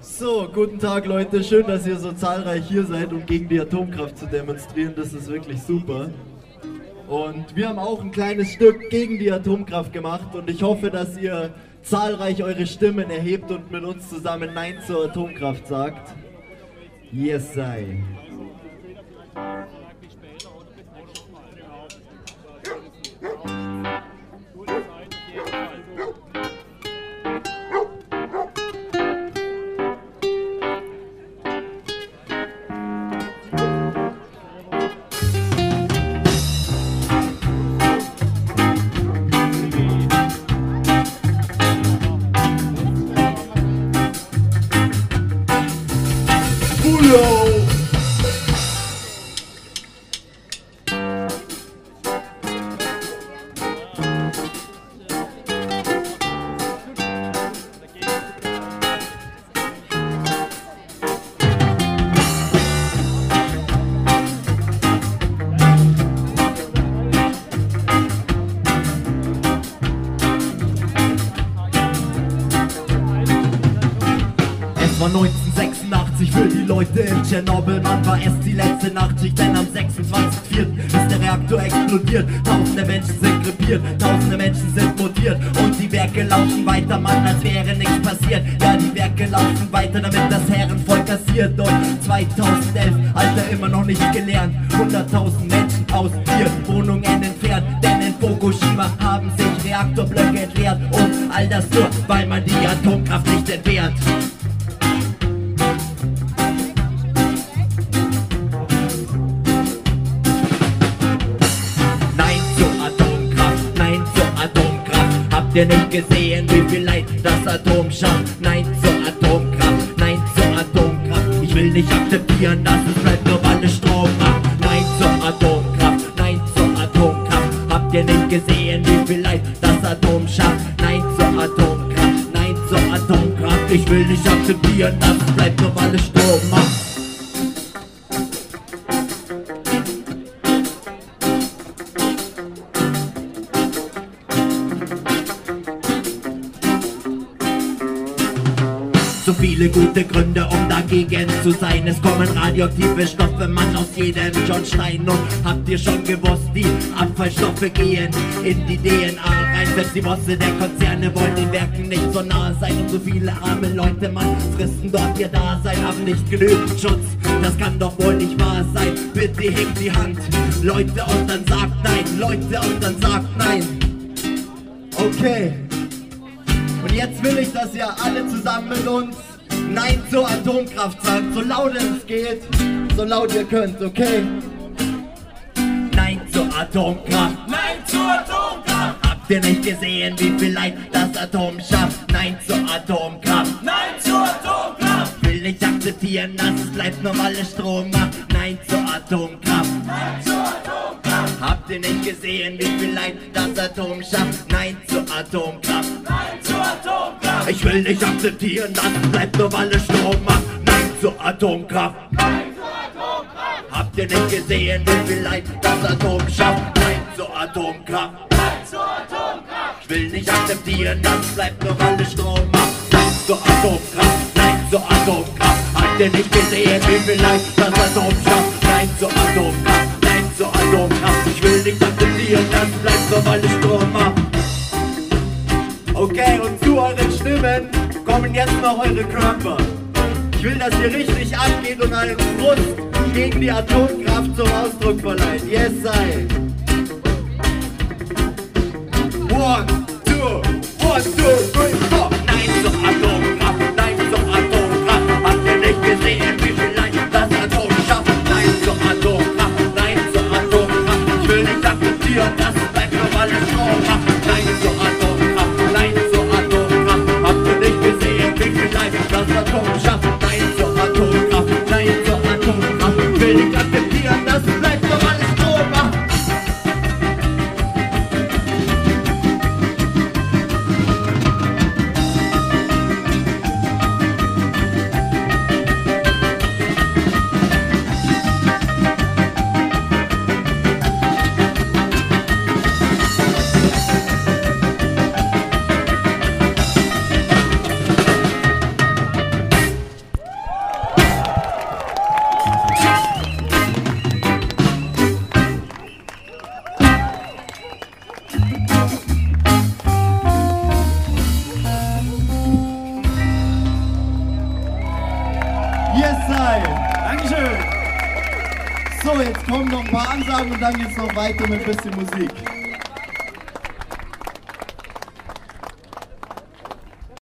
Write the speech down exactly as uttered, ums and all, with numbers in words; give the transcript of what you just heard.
So, guten Tag Leute, schön, dass ihr so zahlreich hier seid, um gegen die Atomkraft zu demonstrieren, das ist wirklich super. Und wir haben auch ein kleines Stück gegen die Atomkraft gemacht und ich hoffe, dass ihr zahlreich eure Stimmen erhebt und mit uns zusammen Nein zur Atomkraft sagt. Yes, sei. neunzehnhundertsechsundachtzig für die Leute in Tschernobyl, man war erst die letzte Nachtschicht, denn am sechsundzwanzigsten vierten ist der Reaktor explodiert. Tausende Menschen sind krepiert, tausende Menschen sind mutiert und die Werke laufen weiter, Mann, als wäre nichts passiert. Ja, die Werke laufen weiter, damit das Herrenvolk kassiert. Und zweitausendelf, Alter, immer noch nicht gelernt, hunderttausend Menschen aus ihren Wohnungen entfernt, denn in Fukushima haben sich Reaktorblöcke entleert und all das nur, weil man die Atomkraft nicht entbehrt. Habt ihr nicht gesehen, wie viel Leid das Atom schafft? Nein zur Atomkraft, nein zur Atomkraft. Ich will nicht akzeptieren, dass es bleibt, nur weil es Strom macht. Nein zur Atomkraft, nein zur Atomkraft. Habt ihr nicht gesehen, wie viel Leid das Atom schafft? Nein zur Atomkraft, nein zur Atomkraft. Ich will nicht akzeptieren, dass es bleibt, nur weil es Strom macht. So viele gute Gründe, um dagegen zu sein. Es kommen radioaktive Stoffe, Mann, aus jedem Schornstein. Und habt ihr schon gewusst, die Abfallstoffe gehen in die D N A rein. Selbst die Bosse der Konzerne wollen den Werken nicht so nah sein. Und so viele arme Leute, Mann, fristen dort ihr Dasein, haben nicht genügend Schutz. Das kann doch wohl nicht wahr sein. Bitte hebt die Hand, Leute, und dann sagt nein. Leute, und dann sagt nein. Okay. Und jetzt will ich, dass ihr alle zusammen mit uns Nein zur Atomkraft sagt, so laut es geht, so laut ihr könnt, okay? Nein zur Atomkraft, nein zur Atomkraft. Habt ihr nicht gesehen, wie viel Leid das Atom schafft? Nein zur Atomkraft, nein zur Atomkraft. Will nicht akzeptieren, dass es bleibt, nur weil es Strom macht. Nein zur Atomkraft, nein zur Atomkraft. Habt ihr nicht gesehen, wie viel Leid das Atom schafft? Nein zur Atomkraft, nein zur Atomkraft. Ich will nicht akzeptieren, dass es bleibt, nur weil es Strom macht. Nein zur Atomkraft, nein zur Atomkraft. Habt ihr nicht gesehen, wie viel Leid das Atom schafft? Nein zur Atomkraft, nein zur Atomkraft. Ich will nicht akzeptieren, dass es bleibt, nur weil es Strom macht. Nein zur Atomkraft, nein zur Atomkraft. Habt ihr nicht gesehen, wie viel Leid das Atom schafft? Nein zur Atomkraft, nein zur Atomkraft. Ich will nicht akzeptieren, dass es bleibt, nur weil es Strom macht. Okay, und zu euren Stimmen kommen jetzt noch eure Körper. Ich will, dass ihr richtig abgeht und euren Frust gegen die Atomkraft zum Ausdruck verleiht. Yes, sei. One, two, one, two, three, four. Nein zur Atomkraft, nein zur Atomkraft. Habt ihr nicht gesehen, wie viel Leid das Atom schafft? Nein zur Atomkraft, nein zur Atomkraft. Ich will nicht akzeptieren, dass es bleibt, nur weil es Strom macht. Nein zur Atomkraft, nein zur Atomkraft. Habt ihr nicht gesehen, wie viel Leid das Atom schafft? Nein zur Atomkraft, nein zur Atomkraft. Ich will nicht akzeptieren, dass es bleibt, nur weil es Strom macht. Polizei. Dankeschön. So, jetzt kommen noch ein paar Ansagen und dann geht's noch weiter mit ein bisschen Musik.